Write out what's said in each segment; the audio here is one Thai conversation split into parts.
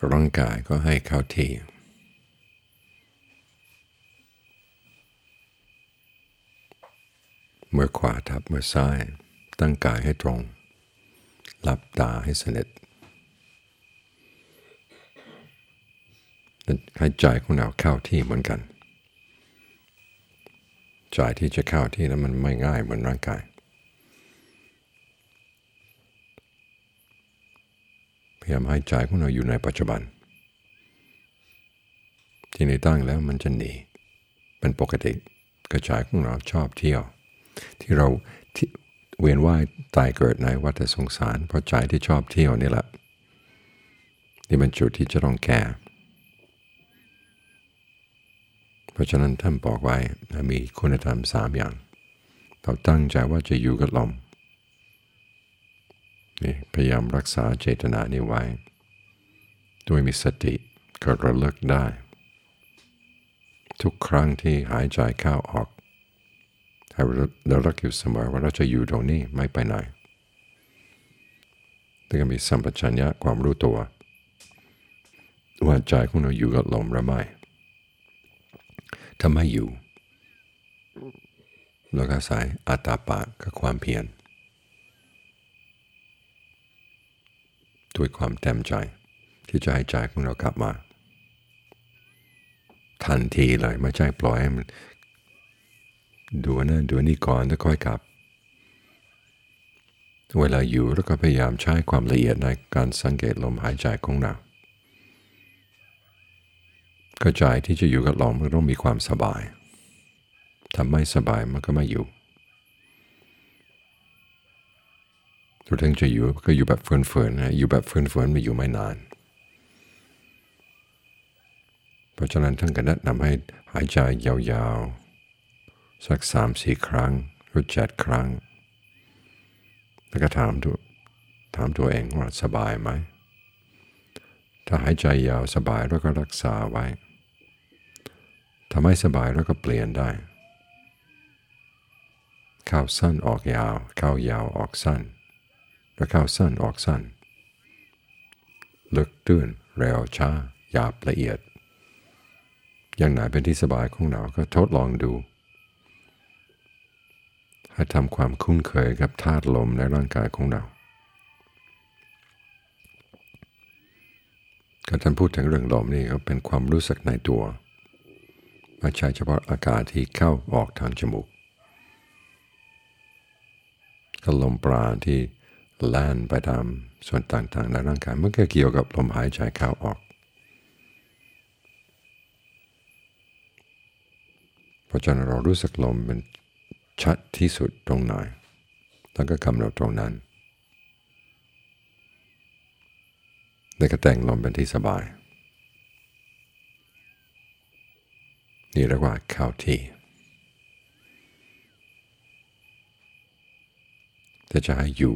ร่างกายก็ให้เข้าที่มือขวาทับมือซ้ายตั้งกายให้ตรงหลับตาให้สนิทให้ใจของเราเข้าที่เหมือนกันใจที่จะเข้าที่นั้นมันไม่ง่ายเหมือนร่างกายพยายามให้ใจของเราอยู่ในปัจจุบันที่ในตั้งแล้วมันจะหนีเป็นปกติกระจายของเราชอบเที่ยวที่เราเวียนว่ายตายเกิดในวัฏสงสารเพราะใจที่ชอบเที่ยวนี่แหละนี่เป็นจุดที่จะต้องแก้เพราะฉะนั้นท่านบอกไว้มีคุณธรรม3อย่างเราตั้งใจว่าจะอยู่กับลมนี่พยายามรักษาเจตนานี้ไว้ด้วยมีสติก็ระลึกได้ทุกครั้งที่หายใจเข้าออกให้เราระลึกอยู่เสมอว่าเราจะอยู่ตรงนี้ไม่ไปไหนแล้วก็มีสัมปชัญญะความรู้ตัวว่าใจของเราอยู่กับลมหรือไม่ถ้าไม่อยู่แล้วก็ใส่อัตตาปะกับความเพียรด้วยความเต็มใจที่จะให้ใจของเรากลับมาทันทีเลยไม่ใช่ปล่อยให้มันดูนั่นดูนี่ก่อนแล้วค่อยกลับเวลาอยู่แล้วก็พยายามใช้ความละเอียดในการสังเกตลมหายใจของเราก็ใจที่จะอยู่กับลมมันต้องมีความสบายถ้าไม่สบายมันก็ไม่อยู่เราถึงจะอยู่ก็อยู่แบบเฟื่อนๆนะอยู่แบบเฟื่อนๆไม่อยู่ไม่นานเพราะฉะนั้นท่านก็แนะนำให้หายใจยาวๆสัก 3-4 ครั้งหรือ7 ครั้งแล้วก็ถามตัวเองว่าสบายไหมถ้าหายใจยาวสบายแล้วก็รักษาไว้ถ้าไม่สบายแล้วก็เปลี่ยนได้เข้าสั้นออกยาวเข้ายาวออกสั้นแล้วเข้าสั้นออกสั้นลึกตื้นเร็วช้าหยาบละเอียดอย่างไหนเป็นที่สบายของเราก็ทดลองดูให้ทำความคุ้นเคยกับธาตุลมในร่างกายของเราการท่านพูดถึงเรื่องลมนี่ก็เป็นความรู้สึกในตัวไม่ใช่เฉพาะอากาศที่เข้าออกทางจมูกก็ลมปราณที่แล่นไปตามส่วนต่างๆในร่างกายมันก็เกี่ยวกับลมหายใจเข้าออกเพราะฉะนั้นเรารู้สึกลมเป็นชัดที่สุดตรงไหนแล้วก็กำหนดตรงนั้นแล้วก็แต่งลมเป็นที่สบายนี่เรียกว่าเข้าที่จะให้อยู่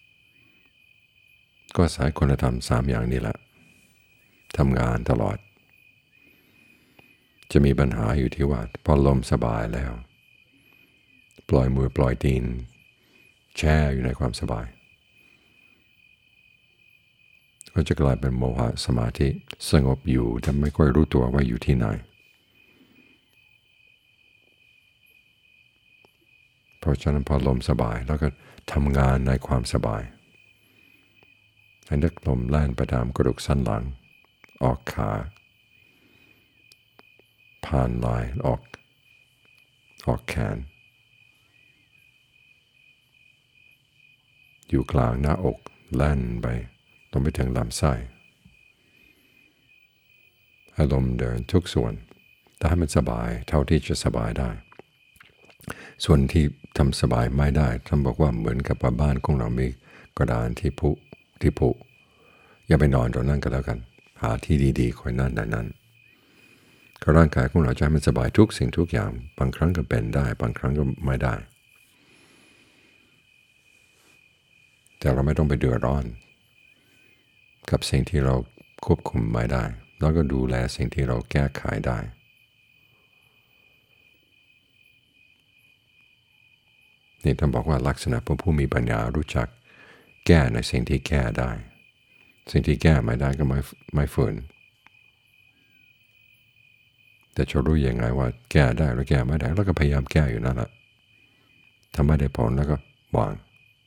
ก็สายคุณธรรม3อย่างนี้แหละทำงานตลอดจะมีปัญหาอยู่ที่ว่าพอลมสบายแล้วปล่อยมือปล่อยตีนแช่อยู่ในความสบายก็จะกลายเป็นโมหะสมาธิสงบอยู่แต่ไม่ค่อยรู้ตัวว่าอยู่ที่ไหนเพราะฉะนั้นพอลมสบายแล้วก็ทำงานในความสบายให้นึกลมแล่นไปตามกระดูกสันหลังออกขาผ่านไหล่ออกแขนอยู่กลางหน้าอกแล่นไปลงไปถึงลำไส้ให้ลมเดินทุกส่วนแต่ให้มันสบายเท่าที่จะสบายได้ส่วนที่ทำสบายไม่ได้ท่านบอกว่าเหมือนกับบ้านของเรามีกระดานที่ผุอย่าไปนอนตรงนั้นก็แล้วกันหาที่ดีๆคอยนั่นนั้นก็ร่างกายของเราจะให้มันสบายทุกสิ่งทุกอย่างบางครั้งก็เป็นได้บางครั้งก็ไม่ได้แต่เราไม่ต้องไปเดือดร้อนกับสิ่งที่เราควบคุมไม่ได้แล้วก็ดูแลสิ่งที่เราแก้ไขได้นี่ท่านบอกว่าลักษณะผู้มีปัญญารู้จักแก้ในสิ่งที่แก้ได้สิ่งที่แก้ไม่ได้ก็ไม่ฝืนแต่จะรู้ยังไงว่าแก้ได้หรือแก้ไม่ได้แล้วก็พยายามแก้อยู่นั่นแหละถ้าไม่ได้ผลแล้วก็วาง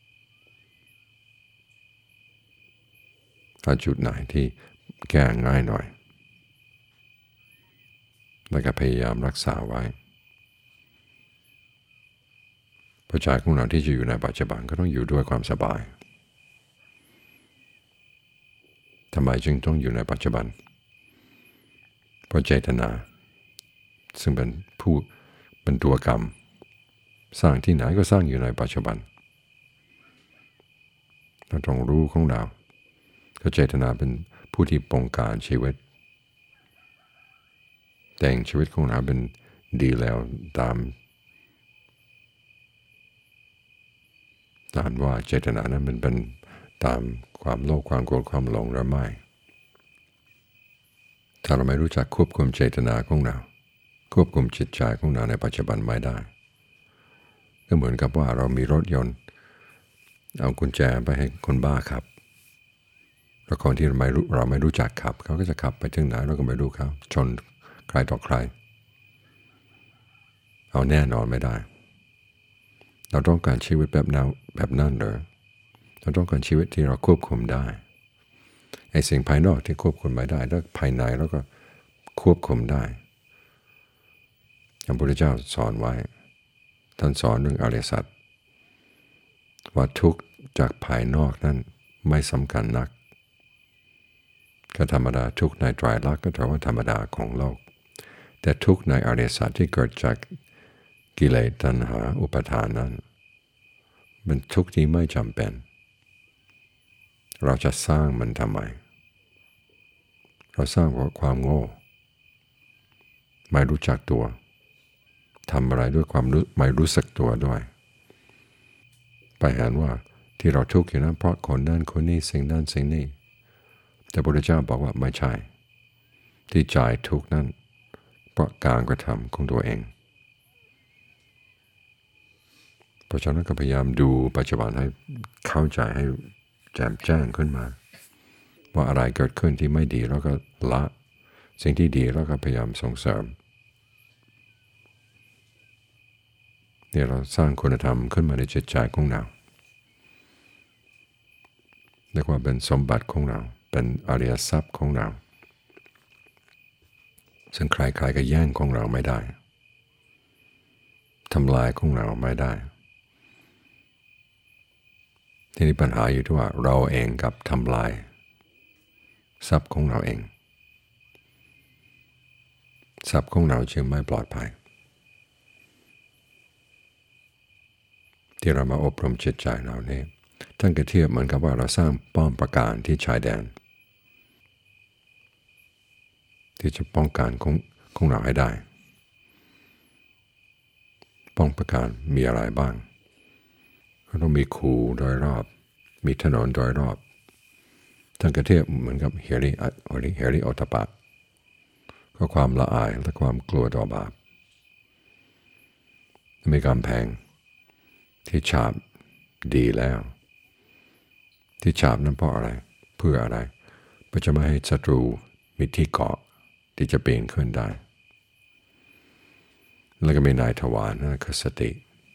ถ้าจุดไหนที่แก้ง่ายหน่อยแล้วก็พยายามรักษาไว้เพราะใจของเราที่จะอยู่ในปัจจุบันก็ต้องอยู่ด้วยความสบายทำไมจึงต้องอยู่ในปัจจุบันเพราะเจตนาซึ่งเป็นตัวกรรมสร้างที่ไหนก็สร้างอยู่ในปัจจุบันเราต้องรู้ของเราก็เจตนาเป็นผู้ที่บงการชีวิตแต่งชีวิตของเราเป็นดีแล้วตามว่าเจตนานั้นมันเป็นตามความโลภความโกรธความหลงหรือไม่ถ้าเราไม่รู้จักควบคุมเจตนาของเราควบคุมจิตใจของเราในปัจจุบันไม่ได้ก็เหมือนกับว่าเรามีรถยนต์เอากุญแจไปให้คนบ้าขับแล้วคนที่เราไม่รู้จักขับเขาก็จะขับไปถึงไหนเราก็ไม่รู้เขาชนใครต่อใครเอาแน่นอนไม่ได้เราต้องการชีวิตแบบนั้นเลยเราต้องการชีวิตที่เราควบคุมได้ไอ้สิ่งภายนอกที่ควบคุมไม่ได้แล้วภายในเราก็ควบคุมได้พระพุทธเจ้าสอนไว้ท่านสอนเรื่องอริยสัจว่าทุกข์จากภายนอกนั้นไม่สำคัญนักก็ธรรมดาทุกข์ในไตรลักษณ์ก็ถือว่าธรรมดาของโลกแต่ทุกข์ในอริยสัจที่เกิดจากกิเลสตัณหาอุปาทานนั้นเป็นทุกข์ที่ไม่จำเป็นเราจะสร้างมันทำไมเราสร้างเพราะความโง่ไม่รู้จักตัวทำอะไรด้วยความไม่รู้สึกตัวด้วยไปเห็นว่าที่เราทุกข์อยู่นั้นเพราะคนนั้นคนนี้สิ่งนั้นสิ่งนี้แต่พระพุทธเจ้าบอกว่าไม่ใช่ที่ใจทุกข์นั้นเพราะการกระทำของตัวเองเพราะฉะนั้นก็พยายามดูปัจจุบันให้เข้าใจให้แจ่มแจ้งขึ้นมาว่าอะไรเกิดขึ้นที่ไม่ดีแล้วก็ละสิ่งที่ดีแล้วก็พยายามส่งเสริมเนี่ยเราสร้างคุณธรรมขึ้นมาในจิตใจของเราเรียกว่าเป็นสมบัติของเราเป็นอริยทรัพย์ของเราซึ่งใครๆก็แย่งของเราไม่ได้ทำลายของเราไม่ได้ทีนี้ปัญหาอยู่ที่ว่าเราเองกับทำลายทรัพย์ของเราเองทรัพย์ของเราจึงไม่ปลอดภัยที่เรามาอบรมจิตใจเราเนี่ยท่านก็เทียบเหมือนกับว่าเราสร้างป้อมปราการที่ชายแดนที่จะป้องกันของเราให้ได้ป้องปราการมีอะไรบ้างก็ต้องมีคูโดยรอบมีถนนโดยรอบท่านก็เทียบเหมือนกับเฮริโอตปะก็ความละอายและความกลัวต่อบาปมีกำแพงที่ฉาบดีแล้วที่ฉาบนั้นเพราะอะไรเพื่ออะไรเพื่อจะไม่ให้ศัตรูมีที่เกาะที่จะปีนขึ้นได้แล้วก็มีนายทวารนั่นคือสติ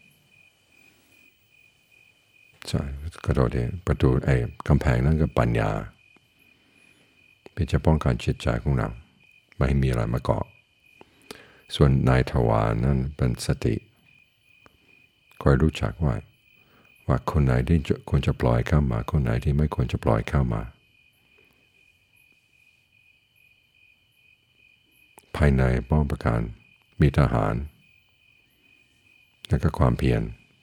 ใช่กระโดดเองประตูกำแพงนั่นก็ปัญญาเพื่อจะป้องกันจิตใจของเราไม่ให้มีอะไรมาเกาะส่วนนายทวารนั่นเป็นสติคอยรู้จักว่าคนไหนที่ควรจะปล่อยเข้ามาคนไหนที่ไม่ควรจะปล่อยเข้ามาภายในป้องปราการมีทหารและก็ความเพียร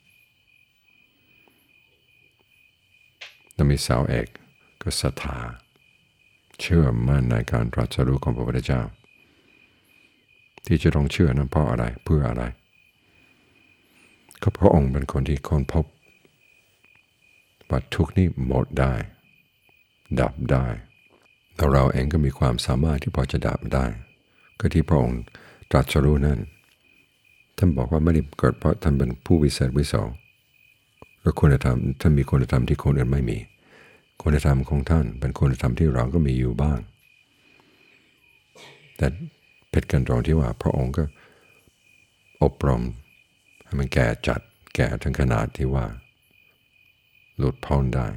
และมีเสาเอกก็ศรัทธาเชื่อมั่นในการตรัสรู้ของพระพุทธเจ้าที่จะต้องเชื่อนั้นเพราะอะไรเพื่ออะไรก็พระองค์เป็นคนที่ค้นพบว่าทุกข์นี้หมดได้ดับได้แล้วเราเองก็มีความสามารถที่พอจะดับได้ก็ที่พระองค์ตรัสรู้นั้นท่านบอกว่าไม่ได้เกิดเพราะท่านเป็นผู้วิเศษวิโสและคุณธรรมท่านมีคุณธรรมที่คนอื่นไม่มีคุณธรรมของท่านเป็นคุณธรรมที่เราก็มีอยู่บ้างแต่เพชรกันตรงที่ว่าพระองค์ก็อบรมให้มันแก่จัดแก่ถึงขนาดที่ว่าหลุดพ้นได้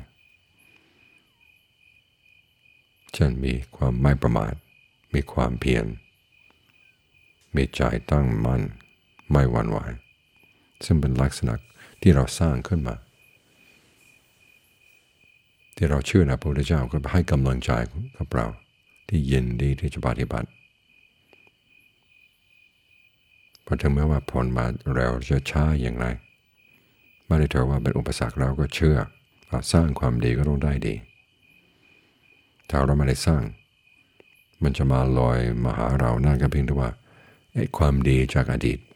เช่นมีความไม่ประมาทมีความเพียรมีใจตั้งมั่นไม่หวั่นไหวซึ่งเป็นลักษณะที่เราสร้างขึ้นมาที่เราเชื่อในพระพุทธเจ้าก็ให้กำลังใจกับเราที่ยินดีที่จะปฏิบัติเพราะถึงแม้ว่าผลมาเราจะช้าอย่างไรไม่ได้ถือว่าเป็นอุปสรรคเราก็เชื่อว่าสร้างความดีก็ต้องได้ดีถ้าเราไม่ได้สร้างมันจะมาลอยมาหาเรานั่นก็เพียงแต่ว่าความดีจากอดีต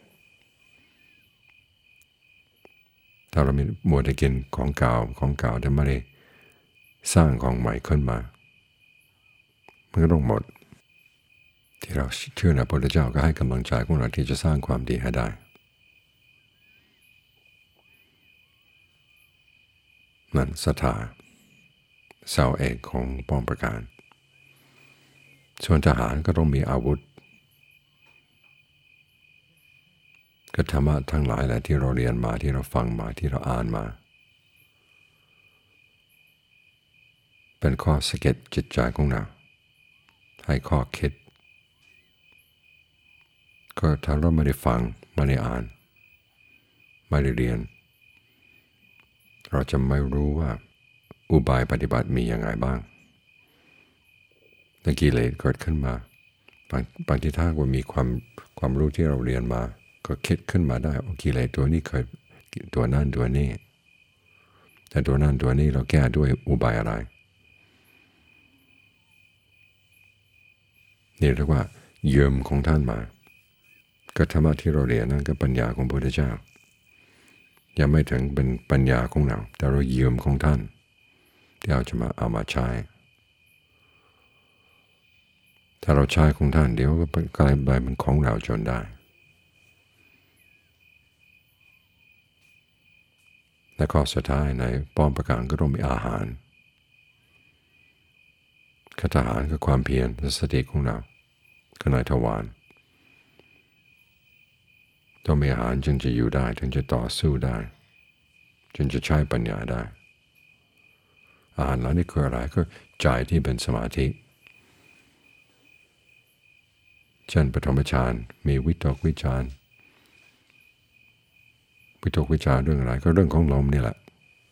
ถ้าเรามีมัวแต่กินของเก่าแต่ไม่ได้สร้างของใหม่ขึ้นมามันก็ต้องหมดที่เราเชื่อในพระพุทธเจ้าก็ให้กำลังใจของเราที่จะสร้างความดีให้ได้นั่นศรัทธาเสาเอกของป้อมปราการส่วนทหารก็ต้องมีอาวุธก็ธรรมะทั้งหลายแหละที่เราเรียนมาที่เราฟังมาที่เราอ่านมาเป็นข้อสะเก็ดจิตใจของเราให้ข้อคิดก็ถ้าเราไม่ได้ฟังไม่ได้อ่านไม่ได้เรียนเราจะไม่รู้ว่าอุบายปฏิบัติมีอย่างไรบ้างในกิเลสเกิดขึ้นมาบางทีถ้าว่ามีความรู้ที่เราเรียนมาก็คิดขึ้นมาได้กิเลสตัวนี้เคยตัวนั่นตัวนี้แต่ตัวนั่นตัวนี้เราแก้ด้วยอุบายอะไรนี่เรียกว่าเยิมของท่านมาก็ธรรมะที่เราเรียนนั่นก็ปัญญาของพระพุทธเจ้ายังไม่ถึงเป็นปัญญาของเราแต่เราเยิมของท่านที่เราจะมาเอามาใช้ถ้าเราใช้ของท่านเดี๋ยวก็กลายเป็นของเราจนได้และข้อสุดท้ายในป้อมปราการก็ต้องมีอาหารคาถาหารคือความเพียรและสติของเราก็นายทวารต้องมีอาหารจึงจะอยู่ได้จึงจะต่อสู้ได้จึงจะใช้ปัญญาได้อาหารเหล่านี้คืออะไรก็ใจที่เป็นสมาธิเช่นปฐมฌานมีวิตกวิจารเรื่องอะไรก็เรื่องของลมนี่แหละ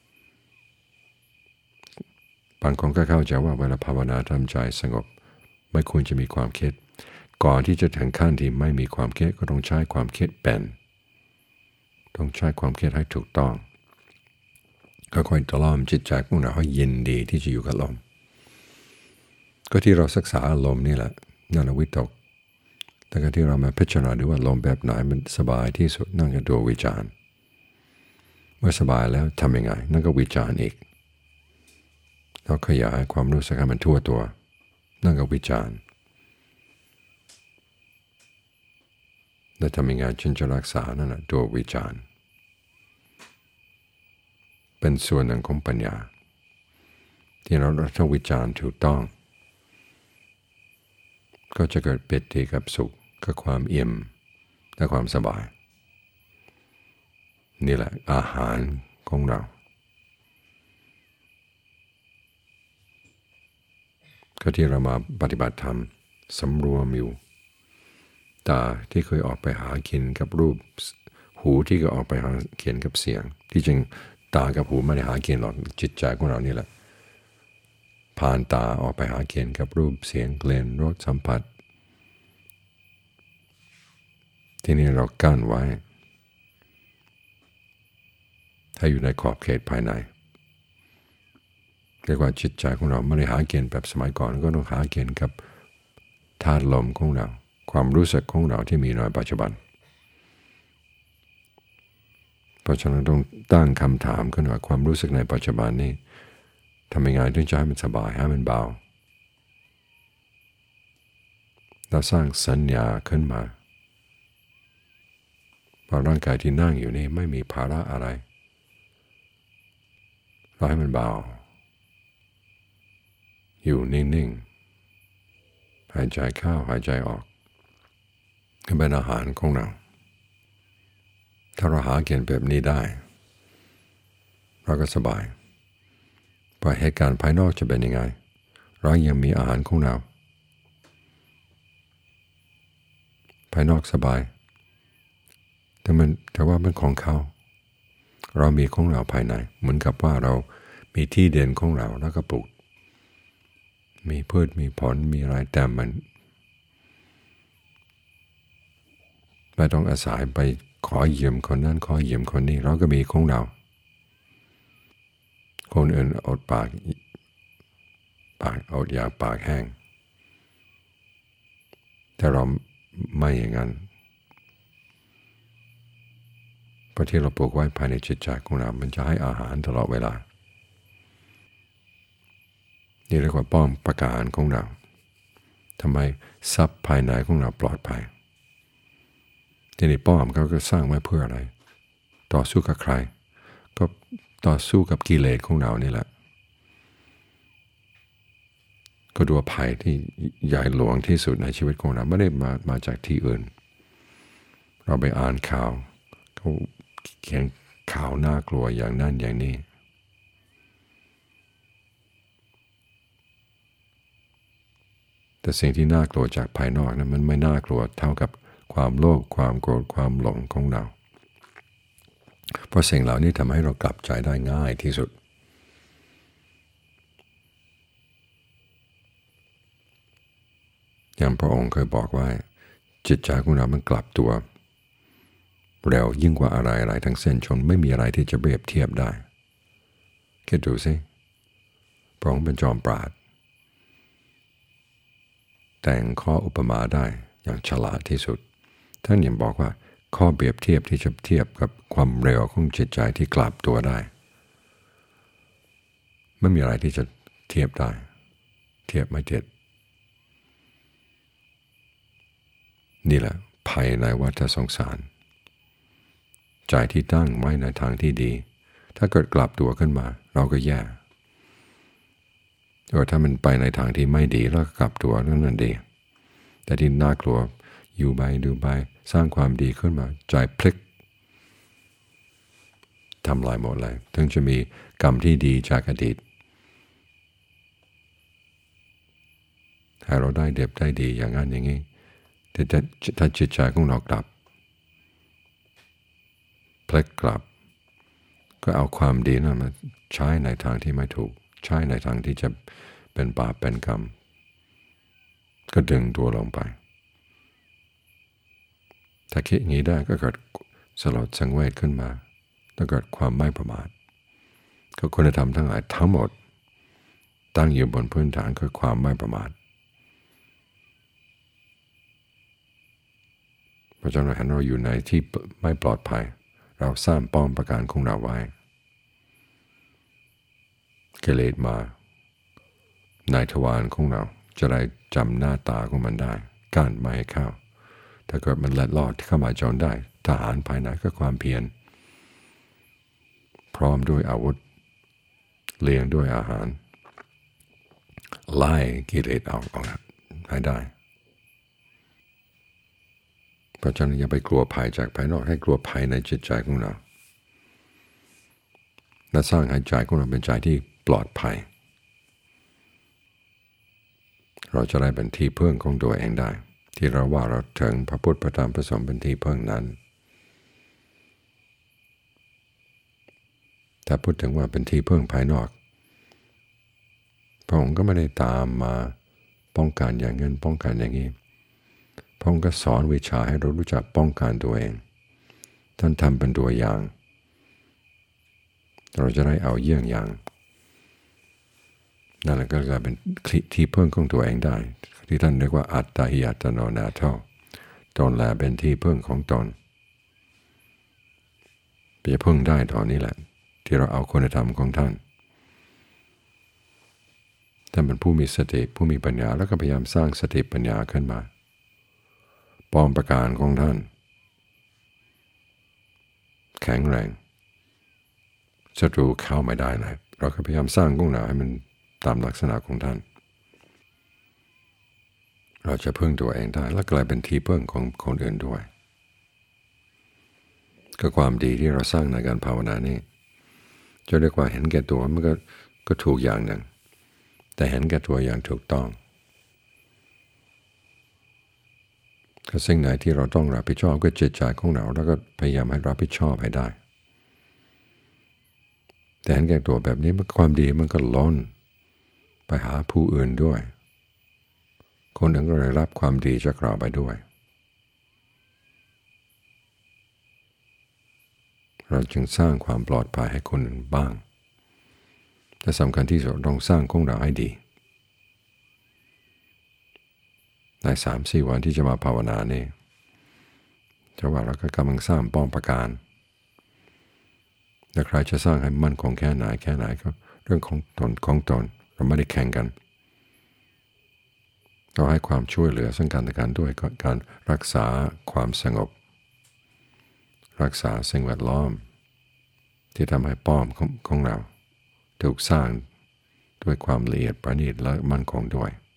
บางคนก็เข้าใจว่าเวลาภาวนาทำใจสงบไม่ควรจะมีความคิดก่อนที่จะถึงขั้นที่ไม่มีความคิดก็ต้องใช้ความคิดเป็นต้องใช้ความคิดให้ถูกต้องก็ค่อยตะล่อมจิตใจของเราให้ยินดีที่จะอยู่กับลมก็ที่เราศึกษาลมนี่แหละนั่นแหละวิตกแต่ก็ที่เรามาพิจารณาดูว่าลมแบบไหนมันสบายที่สุดนั่นก็ตัววิจารณ์เมื่อสบายแล้วทำยังไงนั่นก็วิจารณ์อีกเราขยายความรู้สึกให้มันทั่วตัวนั่นก็วิจารณ์และทำยังไงจึงจะรักษานั่นแหละตัววิจารณ์เป็นส่วนหนึ่งของปัญญาที่เราถ้าวิจารณ์ถูกต้องก็จะเกิดปิติกับสุขกับความอิ่มและความสบายนี่แหละอาหารของเราก็ที่เรามาปฏิบัติธรรมสำรวมอยู่ตาที่เคยออกไปหากินกับรูปหูที่ก็ออกไปหากินกับเสียงที่จริงตากับหูไม่ได้หากินหรอกจิตใจของเรานี่แหละผ่านตาออกไปหากินกับรูปเสียงกลิ่นรสสัมผัสที่นี่เรากั้นไว้ถ้าอยู่ในขอบเขตภายในเรียกว่าจิตใจของเราไม่ได้หาเกณฑ์แบบสมัยก่อนก็ต้องหาเกณฑ์กับธาตุลมของเราความรู้สึกของเราที่มีในปัจจุบันเพราะฉะนั้นต้องตั้งคำถามขึ้นว่าความรู้สึกในปัจจุบันนี้ทำยังไงถึงจะให้มันสบายให้มันเบาเราสร้างสัญญาขึ้นมาเพราะร่างกายที่นั่งอยู่นี่ไม่มีภาระอะไรเราให้มันเบาอยู่นิ่งๆหายใจเข้าหายใจออกก็เป็นอาหารของเราถ้าเราหากินแบบนี้ได้เราก็สบายพอเหตุการณ์ภายนอกจะเป็นยังไงเรายังมีอาหารของเราภายนอกสบายแต่ว่ามันของเขาเรามีของเราภายในเหมือนกับว่าเรามีที่เด่นของเราแล้วก็ปลูกมีพืชมีผลมีอะไรแต่มันไม่ต้องอาศัยไปขอยืมคนนั้นขอยืมคนนี้เราก็มีของเราคนอื่นอดปากอดอยากปากแห้งแต่เราไม่อย่างนั้นเพราะที่เราปลูกไว้ภายในจิตใจของเรามันจะให้อาหารตลอดเวลานี่เรียกว่าป้อมปราการของเราทำไมทรัพย์ภายในของเราปลอดภัยที่นี่ป้อมเขาก็สร้างไว้เพื่ออะไรต่อสู้กับใครก็ต่อสู้กับกิเลสของเรานี่แหละก็ดูภัยที่ใหญ่หลวงที่สุดในชีวิตของเราไม่ได้มาจากที่อื่นเราไปอ่านข่าวเขาเขียนข่าวน่ากลัวอย่างนั้นอย่างนี้แต่สิ่งที่น่ากลัวจากภายนอกนั้นมันไม่น่ากลัวเท่ากับความโลภความโกรธความหลงของเราเพราะสิ่งเหล่านี้ทำให้เรากลับใจได้ง่ายที่สุดอย่างพระองค์เคยบอกว่าจิตใจของเรามันกลับตัวเร็วยิ่งกว่าอะไรทั้งสิ้นจนไม่มีอะไรที่จะเปรียบเทียบได้คิดดูสิพระองค์เป็นจอมปราชญ์แต่งข้ออุปมาได้อย่างฉลาดที่สุดท่านยังบอกว่าข้อเปรียบเทียบที่จะเทียบกับความเร็วของจิตใจที่กลับตัวได้ไม่มีอะไรที่จะเทียบได้เทียบไม่ติดนี่แหละภัยในวัฏสงสารใจที่ตั้งไว้ในทางที่ดีถ้าเกิดกลับตัวขึ้นมาเราก็แย่ถ้ามันไปในทางที่ไม่ดีแล้วกลับตัวนั่นดีแต่ที่น่ากลัวอยู่ไปดูไปสร้างความดีขึ้นมาใจพลิกทำลายหมดเลยถึงจะมีกรรมที่ดีจากอดีตให้เราได้เด็บได้ดีอย่างนั้นอย่างนี้แต่ถ้าจิตใจของเรากลับพลิกกลับก็เอาความดีนั้นมาใช้ในทางที่ไม่ถูกใช้ในทางที่จะเป็นบาปเป็นกรรมก็ดึงตัวลงไปถ้าคิดอย่างนี้ได้ก็เกิดสลดสังเวชขึ้นมาแล้วเกิดความไม่ประมาทก็คุณธรรมทั้งหลายทั้งหมดตั้งอยู่บนพื้นฐานคือความไม่ประมาทเพราะฉะนั้นเราอยู่ในที่ไม่ปลอดภัยเราสร้างป้อมปราการของเราไว้กิเลสมาในทวารของเราจะได้จำหน้าตาของมันได้กั้นไม่ให้เข้าถ้าเกิดมันเล็ดลอดเข้ามาจนได้ทหารภายในก็ความเพียรพร้อมด้วยอาวุธเลี้ยงด้วยอาหารไล่กิเลสออกให้ได้เพราะฉะนั้นอย่าไปกลัวภัยจากภายนอกให้กลัวภัยในจิตใจของเราและสร้างให้ใจของเราเป็นใจที่ปลอดภัยเราจะได้เป็นที่พึ่งของตัวเองได้ที่เราว่าเราถึงพระพุทธพระธรรมพระสงฆ์เป็นที่พึ่งนั้นถ้าพูดถึงว่าเป็นที่พึ่งภายนอกพระองค์ก็ไม่ได้ตามมาป้องกันอย่างนั้นป้องกันอย่างนี้พระองค์ก็สอนวิชาให้เรารู้จักป้องกันตัวเองท่านทำเป็นตัวอย่างเราจะได้เอาเยี่ยงอย่างนั่นแหละก็จะเป็นที่พึ่งของตัวเองได้ที่ท่านเรียกว่าอัตตาหิอัตโนนาโถตนแลเป็นที่พึ่งของตนจะพึ่งได้ตอนนี้แหละที่เราเอาคุณธรรมของท่านเป็นผู้มีสติผู้มีปัญญาแล้วก็พยายามสร้างสติปัญญาขึ้นมาป้อมปราการของท่านแข็งแรงศัตรูเข้าไม่ได้เลยเราก็พยายามสร้างของเราให้มันตามลักษณะของท่านเราจะพึ่งตัวเองได้และกลายเป็นที่พึ่งของคนอื่นด้วยก็ความดีที่เราสร้างในการภาวนานี่จะเรียกว่าเห็นแก่ตัวมันก็ถูกอย่างหนึ่งแต่เห็นแก่ตัวอย่างถูกต้องก็สิ่งไหนที่เราต้องรับผิดชอบก็จิตใจของเราแล้วก็พยายามให้รับผิดชอบให้ได้แต่เห็นแก่ตัวแบบนี้ความดีมันก็ล้นไปหาผู้อื่นด้วยคนอื่นก็เลยรับความดีจากเราไปด้วยเราจึงสร้างความปลอดภัยให้คนอื่นบ้างแต่สำคัญที่สุดต้องสร้างของเราให้ดีใน 3-4 วันที่จะมาภาวนานี่จะว่าเราก็กำลังสร้างป้อมปราการแต่ใครจะสร้างให้มั่นคงแค่ไหนก็เรื่องของตนเราไม่ได้แข่งกันเราให้ความช่วยเหลือซึ่งกันและกันด้วยการรักษาความสงบรักษาสิ่งแวดล้อมที่ทำให้ป้อมของเราถูกสร้างด้วยความละเอียดประณีตและมั่นคงด้วย